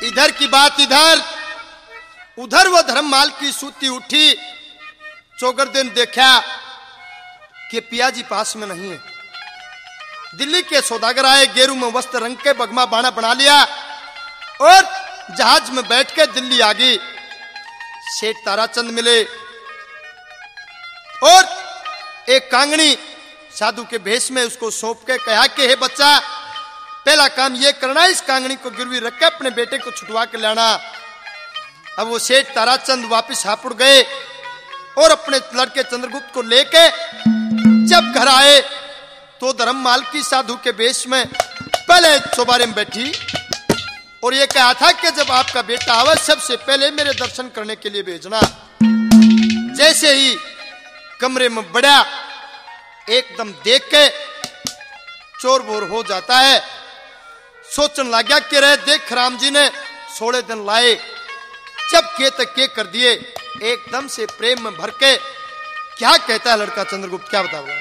इधर की बात इधर, उधर वो धर्ममाल की सूती उठी। चौगरदेव देखा कि पियाजी पास में नहीं है। दिल्ली के सौदागर आए, गेरू में वस्त्र रंग के बगमा बाणा बना लिया और जहाज में बैठ के दिल्ली आ गई। सेठ ताराचंद मिले और एक कांगनी साधु के भेष में उसको सौंप के कहा कि हे बच्चा, पहला काम ये करना, इस कांगनी को गिरवी रख के अपने बेटे को छुटवा के लाना। अब वो सेठ ताराचंद वापिस हापुड़ गए और अपने लड़के चंद्रगुप्त को लेके जब घर आए तो धर्ममाल की साधु के भेष में पहले चौबारे में बैठी और ये कहा था कि जब आपका बेटा आवे सबसे पहले मेरे दर्शन करने के लिए भेजना। जैसे ही कमरे में बढ़ा, एकदम देख के चोर बोर हो जाता है। सोचने लग गया कि रहे देख राम जी ने 16 दिन लाए, जब के तक के कर दिए। एकदम से प्रेम में भर के क्या कहता है लड़का चंद्रगुप्त, क्या बताऊंगा।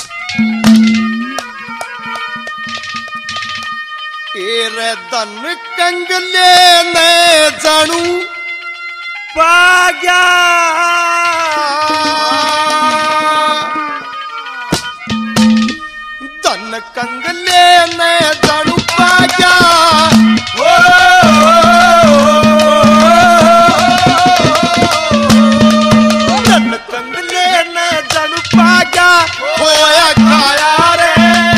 एरे धन कंगले ने जानू पाग्या, धन कंगले ने जानू पाग्या। धन कंगले ने जानू पाग्या, होया खाया रे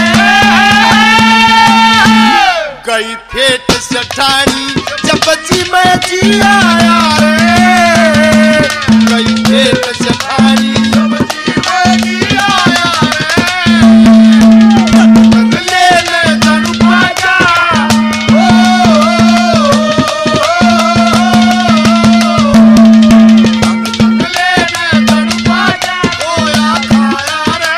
गई फेट सठानी जब जी में जी आया रे। गई फेट सठानी जब जी में जी आया रे। कंगले ने जानू पाग्या, कंगले ने जानू पाग्या, होया खाया रे।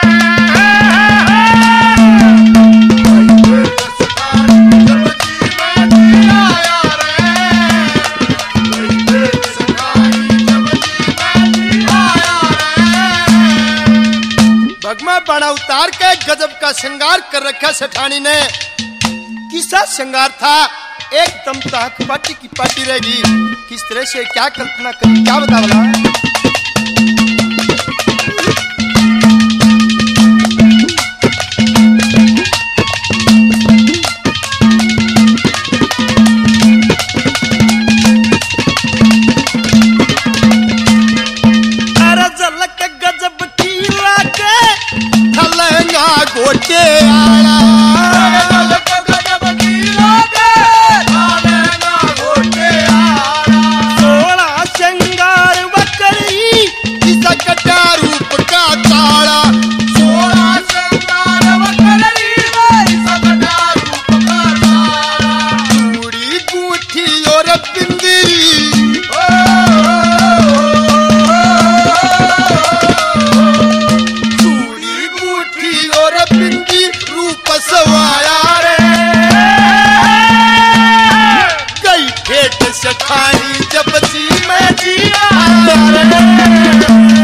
भगमा बाणा उतार के गजब का श्रृंगार कर रखा सेठानी ने। किसा श्रृंगार था, एकदम ताक पाटी की पाटी रहेगी। किस तरह से क्या कल्पना करी, क्या बतावला। गोटे आला सोला श्रृंगार बकरी किसा कटा रूप का ताला। सोला श्रृंगार बकरी किसा कटा रूप का ताला। चूड़ी गूठी और बिंदी, सवाया रे गई फेट सठानी जब जी में जी आया रे।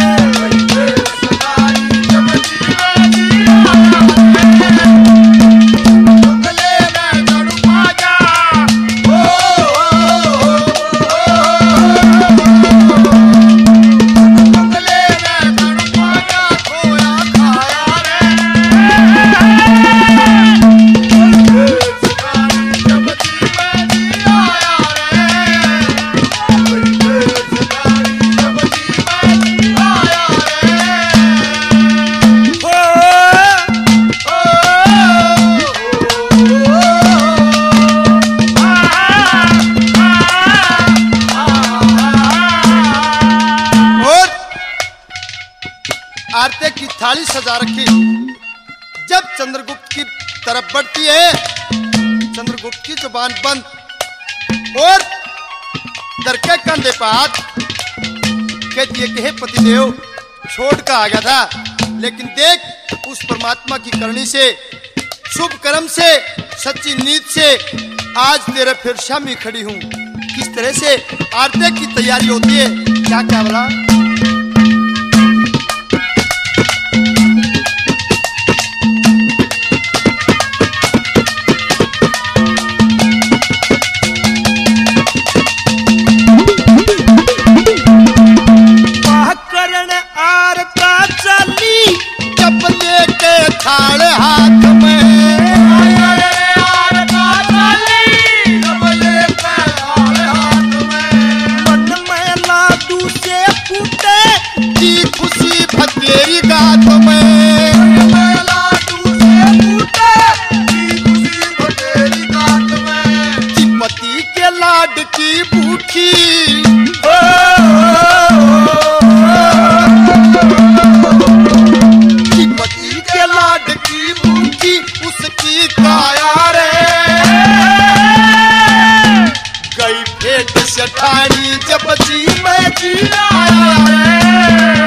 आरती की थाली सजा रखी। जब चंद्रगुप्त की तरफ बढ़ती है, चंद्रगुप्त की जुबान बंद और दर के कंधे पर हाथ कहती है कि हे पतिदेव, छोड़ का आ गया था, लेकिन देख उस परमात्मा की करनी से, शुभ कर्म से, सच्ची नीत से आज तेरे फिर शामी खड़ी हूँ। किस तरह से आरती की तैयारी होती है, क्या क्या बोला। पति के लाड की भूखी कि पति के लाड की भूखी उसकी काया रे गई पेट से ठानी जब जी में जी आया रे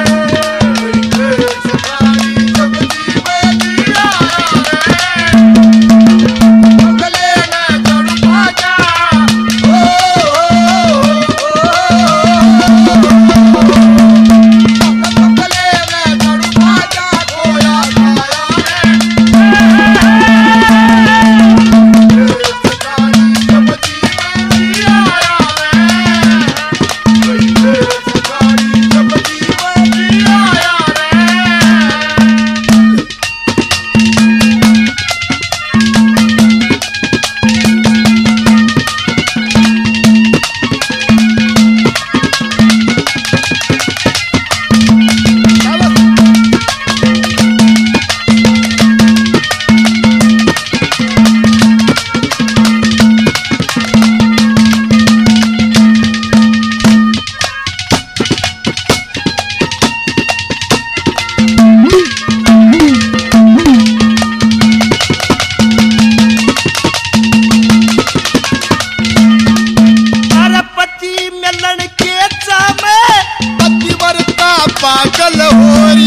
पागल हो रही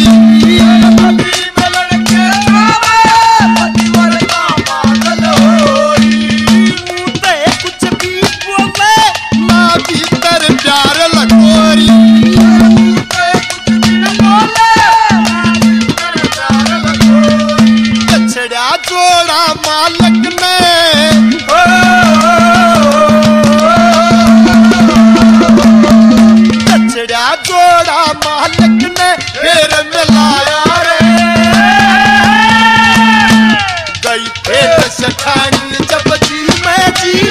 पागल हो रही कुछ भी बोले ना भीतर प्यार लगोरी छड़ा जोड़ा मालक ने छड़ा जोड़ा मालक ने फिर मिलाया रे गई पेट से ठानी जब जी में जी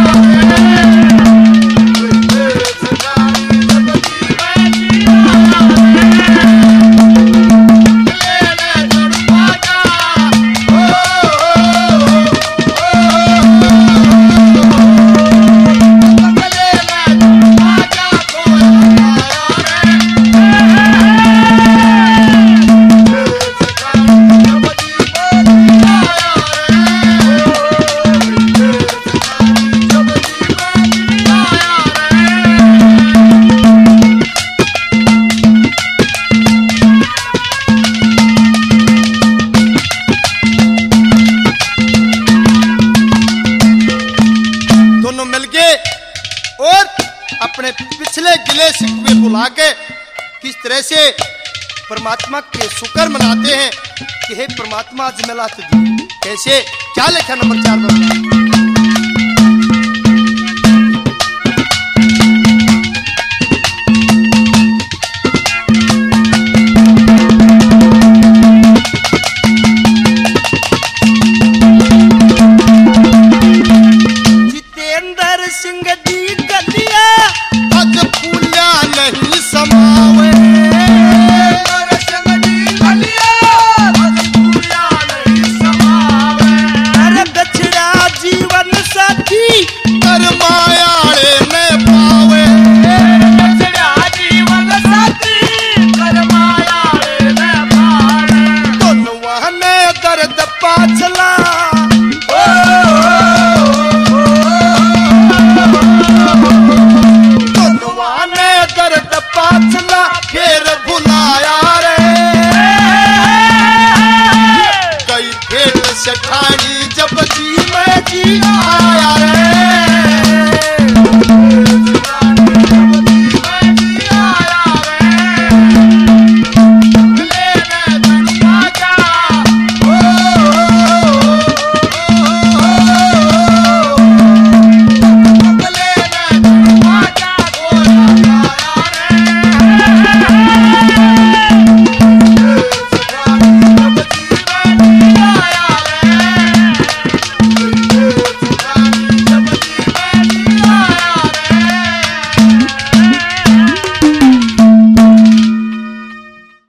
अपने पिछले गिले शिकवे भुला के किस तरह से परमात्मा के शुक्र मनाते हैं कि हे परमात्मा आज मिला तुझे कैसे क्या लिखा नंबर 4 पर जितेंद्र सिंह जी